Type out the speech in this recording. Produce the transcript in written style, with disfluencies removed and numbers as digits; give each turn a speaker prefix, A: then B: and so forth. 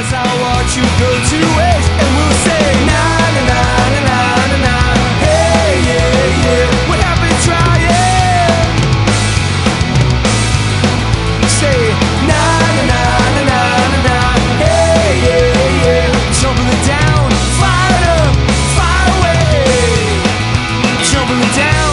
A: 'cause I watch you go to waste. And we'll say na na na na na na na. Hey yeah yeah, what happened trying? Say na na na na na na na. Hey yeah yeah, tumbling down, fired up, fire away, tumbling down.